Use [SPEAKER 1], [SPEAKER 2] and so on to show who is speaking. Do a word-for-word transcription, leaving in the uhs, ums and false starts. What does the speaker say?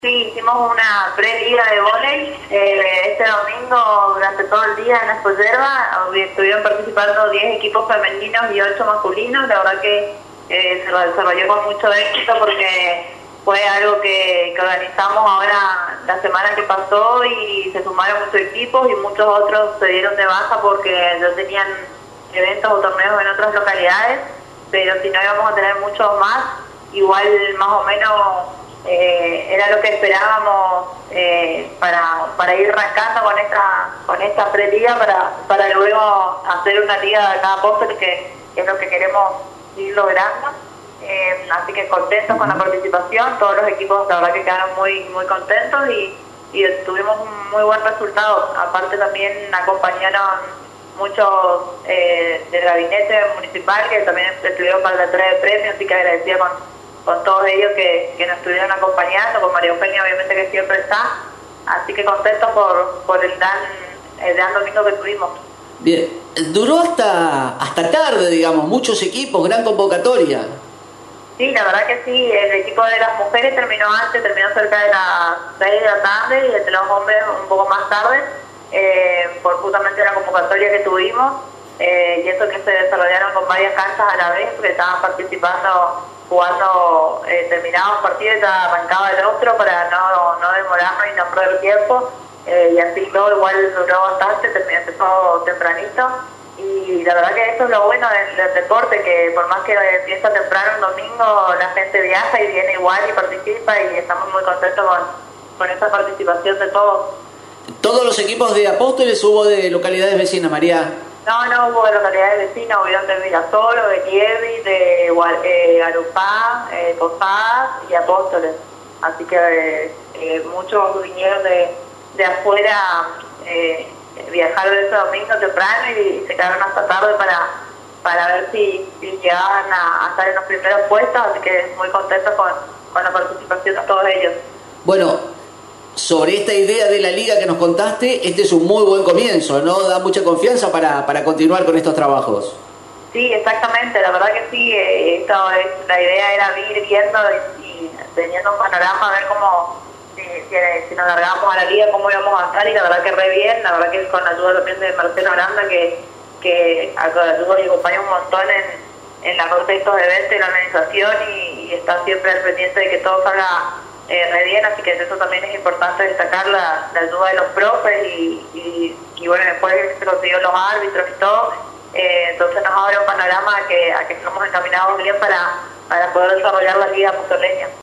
[SPEAKER 1] Sí, hicimos una pre-liga de vóley eh, este domingo durante todo el día en la Yerba. Estuvieron participando diez equipos femeninos y ocho masculinos. La verdad que eh, se lo desarrolló con mucho éxito porque fue algo que, que organizamos ahora la semana que pasó y se sumaron muchos equipos y muchos otros se dieron de baja porque ya tenían eventos o torneos en otras localidades, pero si no íbamos a tener muchos más, igual más o menos eh, era lo que esperábamos eh, para, para ir arrancando con esta con esta pre-liga para, para luego hacer una liga de cada póster que, que es lo que queremos ir logrando. Eh, así que contentos con la participación, todos los equipos la verdad que quedaron muy muy contentos y, y tuvimos un muy buen resultado. Aparte también acompañaron muchos eh, del gabinete municipal que también estuvieron para la entrega de premios, así que agradecida con, con todos ellos que, que nos estuvieron acompañando, con María Eugenia obviamente que siempre está, así que contentos por, por el gran, el gran domingo que tuvimos.
[SPEAKER 2] Bien, duró hasta, hasta tarde, digamos, muchos equipos, gran convocatoria.
[SPEAKER 1] Sí, la verdad que sí, el equipo de las mujeres terminó antes, terminó cerca de las seis de la tarde y el de los hombres un poco más tarde, eh, por justamente la convocatoria que tuvimos, eh, y eso que se desarrollaron con varias canchas a la vez, porque estaban participando, jugando eh, terminados partidos, ya arrancaba el otro para no, no demorarnos y no perder tiempo, eh, y así todo igual duró bastante, terminó, empezó tempranito. Y la verdad que eso es lo bueno del, del deporte, que por más que empieza temprano un domingo, la gente viaja y viene igual y participa y estamos muy contentos con, con esa participación de todos.
[SPEAKER 2] ¿Todos los equipos de Apóstoles hubo de localidades vecinas, María?
[SPEAKER 1] No, no hubo de localidades vecinas, hubieron de Mirasolo, de Kievi, de eh, Garupá, eh, Posadas y Apóstoles. Así que eh, muchos vinieron de, de afuera, eh, viajaron ese domingo temprano y, y se quedaron hasta tarde para, para ver si, si llegaban a, a estar en los primeros puestos, así que muy contentos con, con la participación de todos ellos.
[SPEAKER 2] Bueno, sobre esta idea de la liga que nos contaste, este es un muy buen comienzo, ¿no? Da mucha confianza para, para continuar con estos trabajos.
[SPEAKER 1] Sí, exactamente, la verdad que sí, eh, esto es, la idea era ir viendo y, y teniendo un panorama, a ver cómo, si, si, si nos largábamos a la liga, cómo íbamos a estar, y la verdad que re bien, la verdad que con la ayuda también de Marcelo Aranda, que, que ayuda y acompaña un montón en, en la ruta de estos eventos y la organización, y, y está siempre al pendiente de que todo salga eh, re bien, así que eso también es importante destacar, la, la ayuda de los profes, y, y, y bueno, después se consiguió los árbitros y todo. Eh, entonces nos abre un panorama a que, a que estamos encaminados bien para, para poder desarrollar la liga apostolenia.